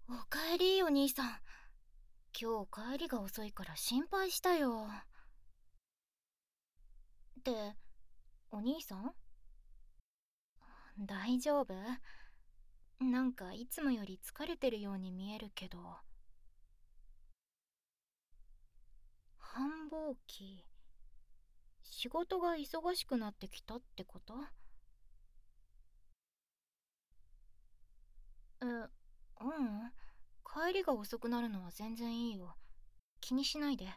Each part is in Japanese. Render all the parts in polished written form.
おかえりお兄さん。今日帰りが遅いから心配したよ。ってお兄さん大丈夫？なんかいつもより疲れてるように見えるけど。繁忙期？仕事が忙しくなってきたってこと？うん。帰りが遅くなるのは全然いいよ。気にしないで。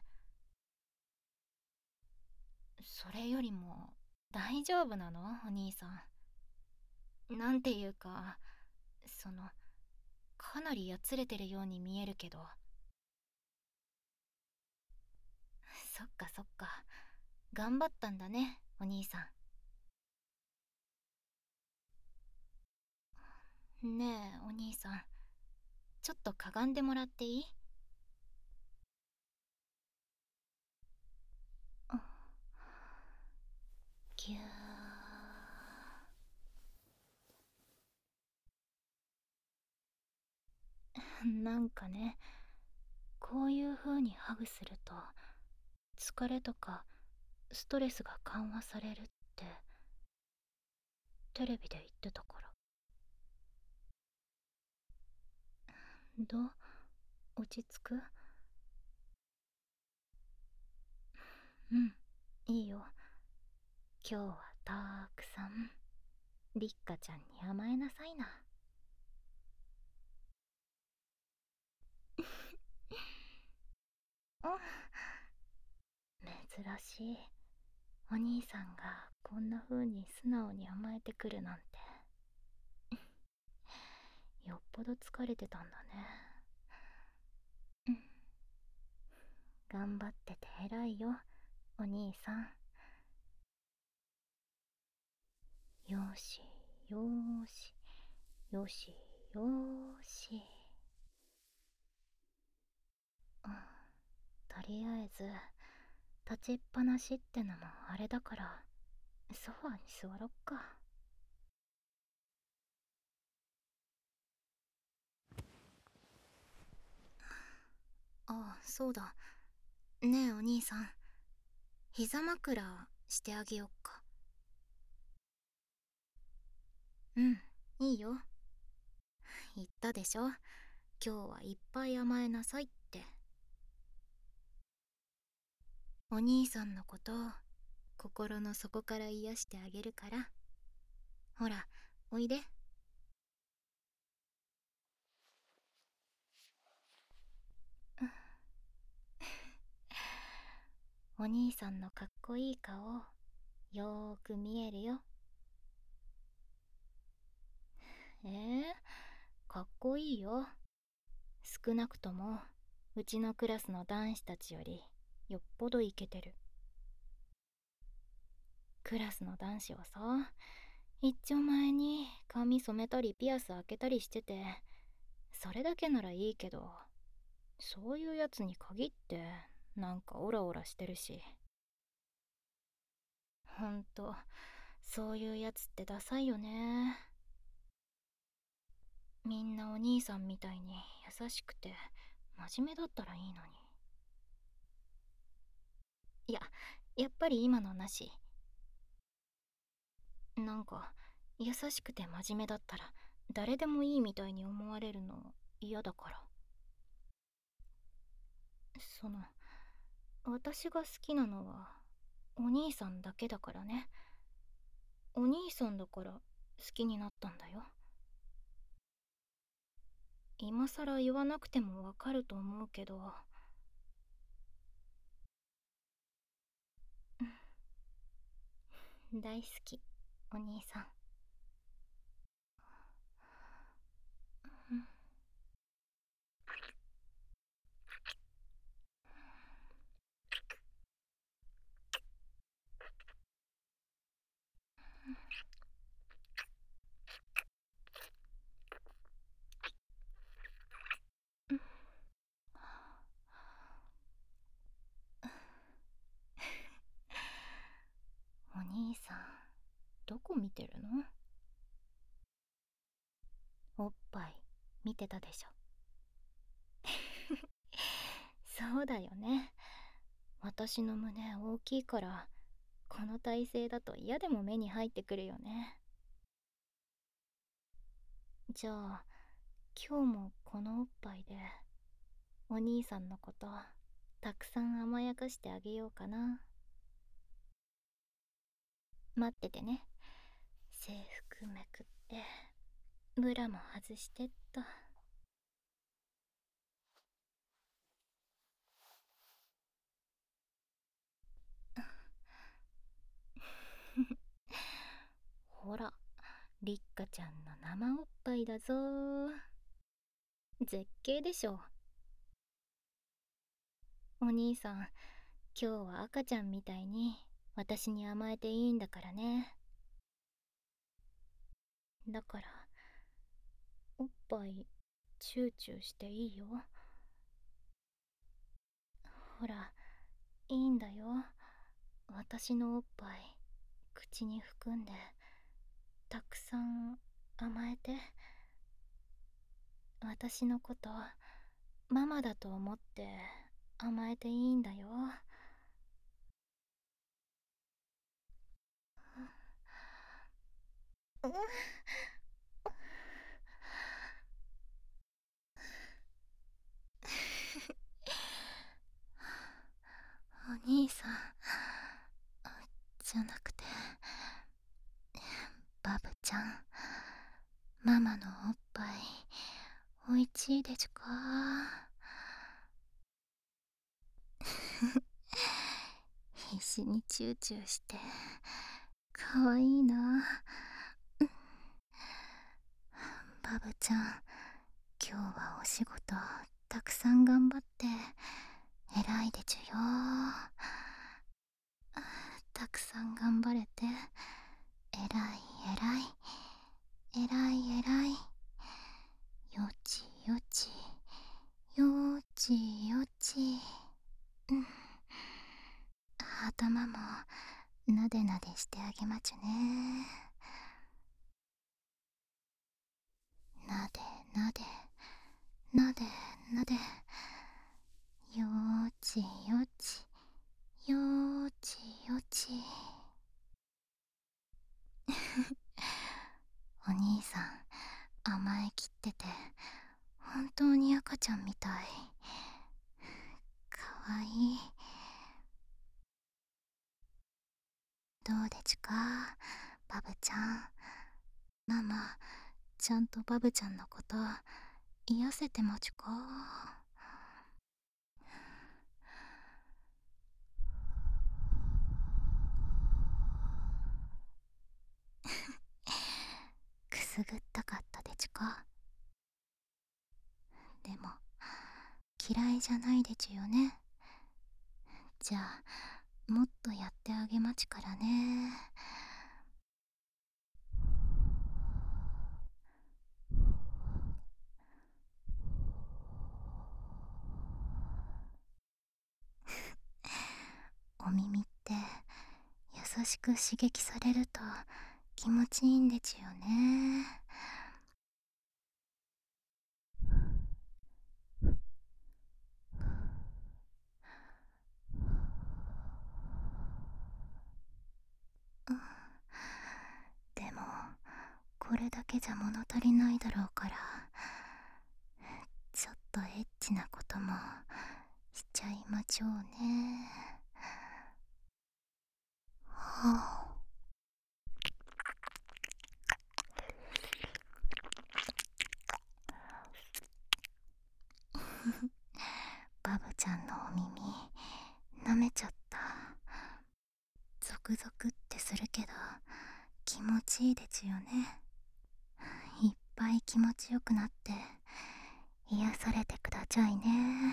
それよりも大丈夫なのお兄さん？なんていうか、そのかなりやつれてるように見えるけど。そっかそっか。頑張ったんだねお兄さん。ねえお兄さん、ちょっとかがんでもらっていい？ぎゅなんかね、こういう風にハグすると疲れとかストレスが緩和されるってテレビで言ってたから。どう？落ち着く？うん、いいよ。今日はたくさんりっかちゃんに甘えなさいな。珍しい。お兄さんがこんな風に素直に甘えてくるなんて。よっぽど疲れてたんだね。うん、頑張ってて偉いよお兄さん。よしよしよしよし。うん、とりあえず立ちっぱなしってのもあれだからソファーに座ろっか。ああ、そうだ。ねえお兄さん、膝枕してあげよっか。うん、いいよ。言ったでしょ、今日はいっぱい甘えなさいって。お兄さんのこと心の底から癒してあげるから。ほら、おいで。お兄さんのかっこいい顔よーく見えるよ。かっこいいよ。少なくともうちのクラスの男子たちよりよっぽどイケてる。クラスの男子はさ、一丁前に髪染めたりピアス開けたりしてて、それだけならいいけど、そういうやつに限ってなんかオラオラしてるし。ほんと、そういうやつってダサいよね。みんなお兄さんみたいに優しくて真面目だったらいいのに。いや、やっぱり今のなし。なんか優しくて真面目だったら誰でもいいみたいに思われるの嫌だから。その、私が好きなのはお兄さんだけだからね。お兄さんだから好きになったんだよ。今さら言わなくてもわかると思うけど。大好きお兄さん。お兄さん、どこ見てるの？おっぱい見てたでしょ。 そうだよね。私の胸大きいから、この体勢だと嫌でも目に入ってくるよね。じゃあ今日もこのおっぱいでお兄さんのことたくさん甘やかしてあげようかな。待っててね。制服めくってブラも外してっと。ほら、りっかちゃんの生おっぱいだぞー。絶景でしょ。お兄さん、今日は赤ちゃんみたいに私に甘えていいんだからね。だからおっぱいチューチューしていいよ。ほら、いいんだよ。私のおっぱい口に含んでたくさん甘えて。私のことママだと思って甘えていいんだよ。うん。お兄さんじゃなくてバブちゃん、ママのおっぱいおいちいでちゅか。必死にチューチューしてかわいいな。バブちゃん、今日はお仕事たくさん頑張って偉いでちゅよ。たくさん頑張れて偉い偉い偉い偉い。よちよちよちよち。うん、頭もなでなでしてあげまちゅね。なでなでなでなで。よちよちよちよち。お兄さん甘えきってて本当に赤ちゃんみたい。かわいい。どうでちゅか、バブちゃん。ママちゃんとバブちゃんのこと癒せてまちゅか。くすぐったかったでちゅか。でも嫌いじゃないでちゅよね。じゃあもっとやってあげまちからね。お耳って優しく刺激されると気持ちいいんでちゅよね。でもこれだけじゃ物足りないだろうから、ちょっとエッチなこともしちゃいまちょうね。はあ。バブちゃんのお耳舐めちゃった。ゾクゾクってするけど気持ちいいでちゅよね。いっぱい気持ちよくなって癒されてくだちゃいね。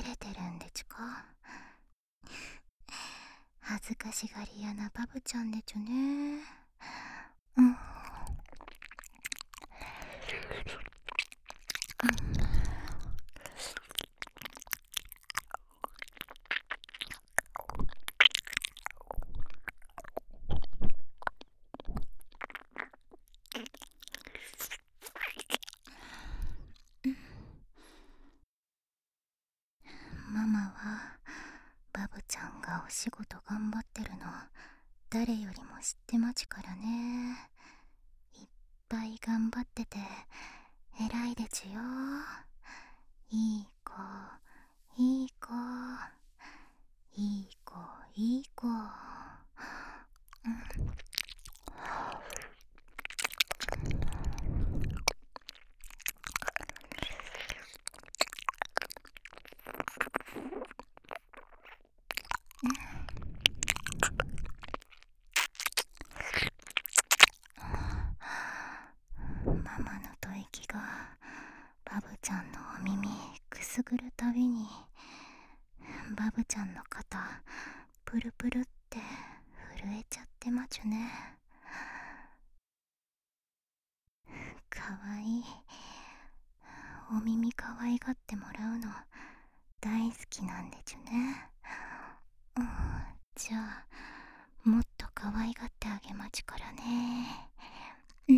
れてるんでちゅか？恥ずかしがり屋なバブちゃんでちゅね。うん。ママはバブちゃんがお仕事頑張ってるの誰よりも知ってまちゅからね。いっぱい頑張ってて偉いでちゅよ。いい子、いい子、いい子、いい子。ママの吐息がバブちゃんのお耳くすぐるたびにバブちゃんの肩プルプルって震えちゃってまちゅね。かわいい。お耳かわいがってもらうの大好きなんでちゅね。うん、じゃあもっとかわいがってあげまちゅからね。うん。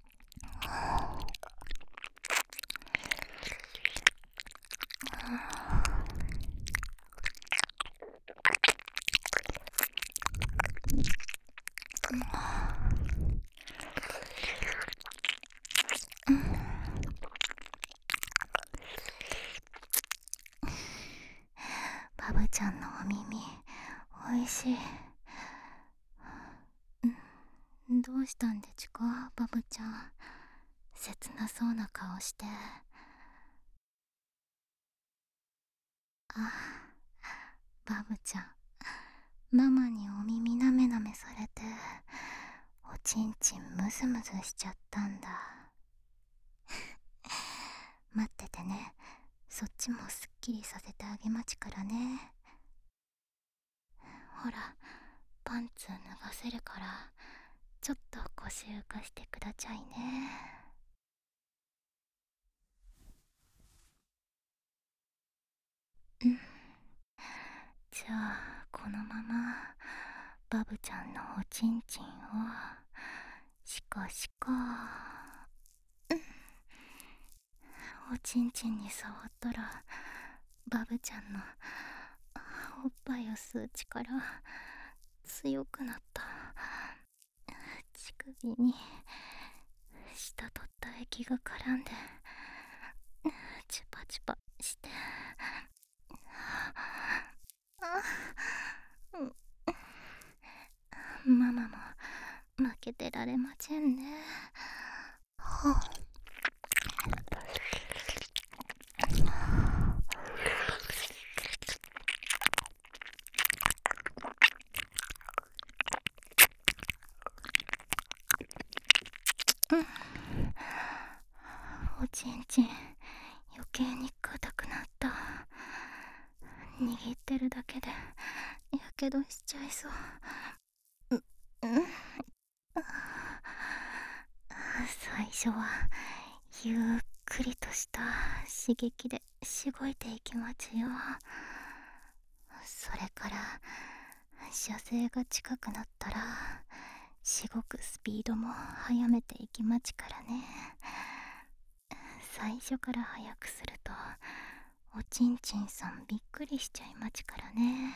バブちゃんのお耳おいしい。どうしたんでちゅか、バブちゃん。切なそうな顔して。あ、バブちゃん、ママにお耳なめなめされておちんちんムズムズしちゃったんだ。待っててね、そっちもすっきりさせてあげまちからね。ほら、パンツ脱がせるからちょっと腰浮かしてくだちゃいね。うん。じゃあこのままバブちゃんのおちんちんをシコシコ。おちんちんに触ったらバブちゃんのおっぱいを吸う力強くなった。乳首に舌取った液が絡んでチュパチュパしてママも負けてられませんね。おちんちん余計に硬くなった。握ってるだけでやけどしちゃいそう。最初はゆっくりとした刺激でしごいていきますよ。それから射精が近くなったらしごくスピードも速めていきまちからね。最初から速くするとおちんちんさんびっくりしちゃいまちからね。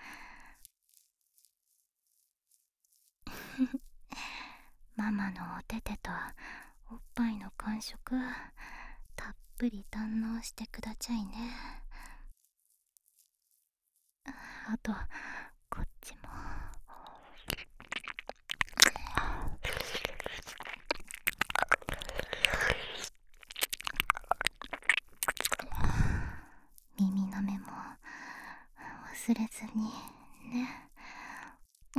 ママのお手手とおっぱいの感触たっぷり堪能してくだちゃいね。あとこっちも。耳の目も忘れずにね。うん。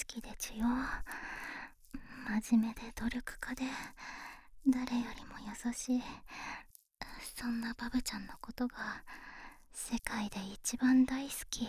きでちよ。真面目で努力家で誰よりも優しい、そんなバブちゃんのことが世界で一番大好き。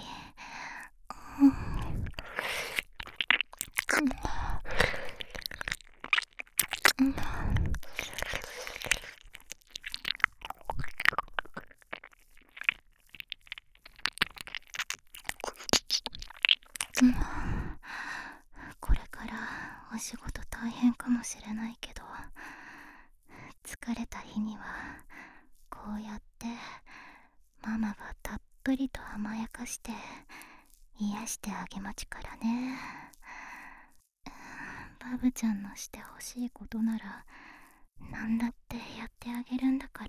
これからお仕事大変かもしれないけど、疲れた日にはこうやってママがたっぷりと甘やかして癒してあげまちからね。バブちゃんのしてほしいことなら何だってやってあげるんだから。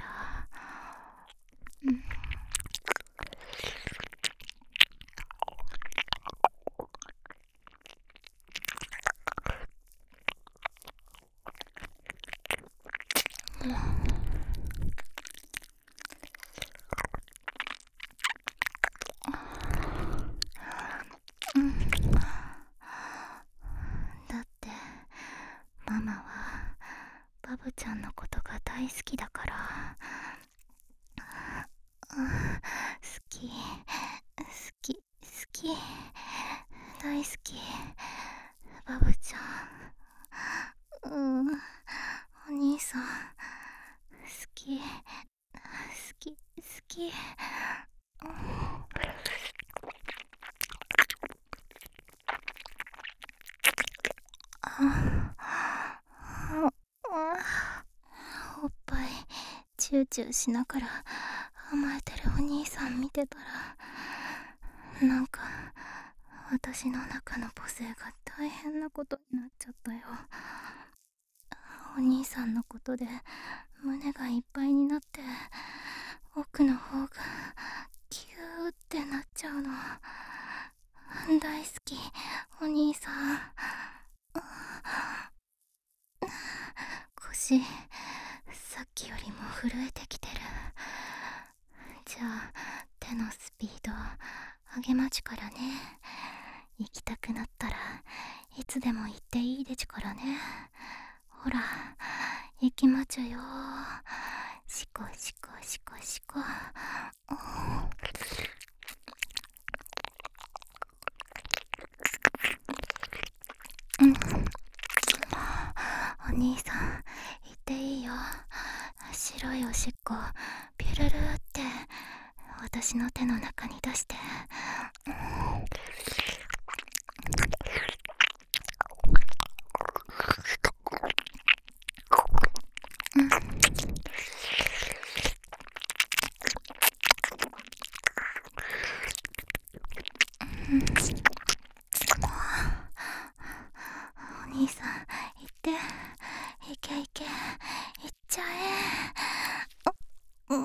だってママはバブちゃんのことが大好きだから。好き好き好き、大好き、バブちゃん。お兄さん好き好き好き。おっぱいチューチューしながら甘えてるお兄さん見てたら、なんか私の中の母性が大変なことになっちゃったよ。お兄さんのことで胸がいっぱいになって、奥の方がキューってなっちゃうの。大好きお兄さん。腰さっきよりも震えてきてる。じゃあ手のスピード上げまちからね。行きたくなったらいつでも行っていいでちからね。ほら行きまちゅよ。しこしこしこしこ。お兄さん行っていいよ。白いおしっこピュルルって私の手の中に出して。お兄さん行って、いけいけ、行っちゃえ。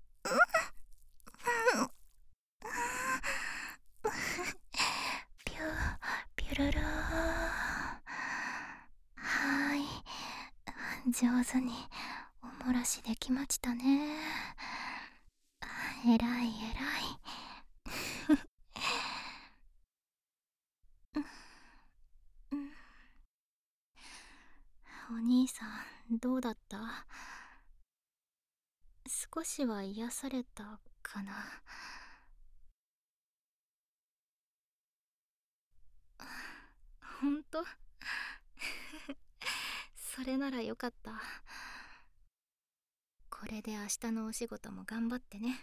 ピュピュルルー。はーい、上手におもらしできましたね。えらいえらい。お兄さんどうだった？少しは癒されたかな。ほんと？それならよかった。これで明日のお仕事も頑張ってね。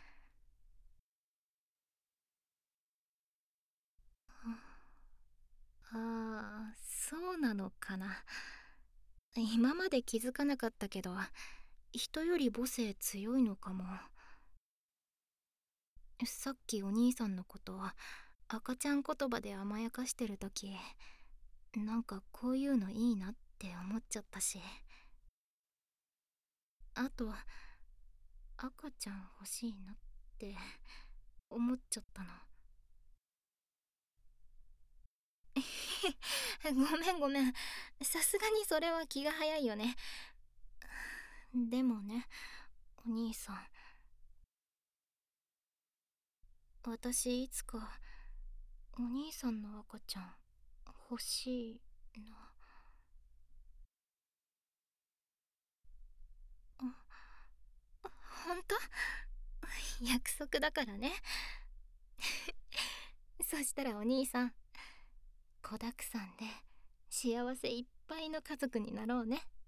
ああ、そうなのかな。今まで気づかなかったけど、人より母性強いのかも。さっきお兄さんのこと赤ちゃん言葉で甘やかしてる時、なんかこういうのいいなって思っちゃったし、あと赤ちゃん欲しいなって思っちゃったの。ごめんごめん、さすがにそれは気が早いよね。でもね、お兄さん、私いつかお兄さんの赤ちゃん欲しいの。ほんと？約束だからね。そしたらお兄さん、子だくさんで幸せいっぱいの家族になろうね。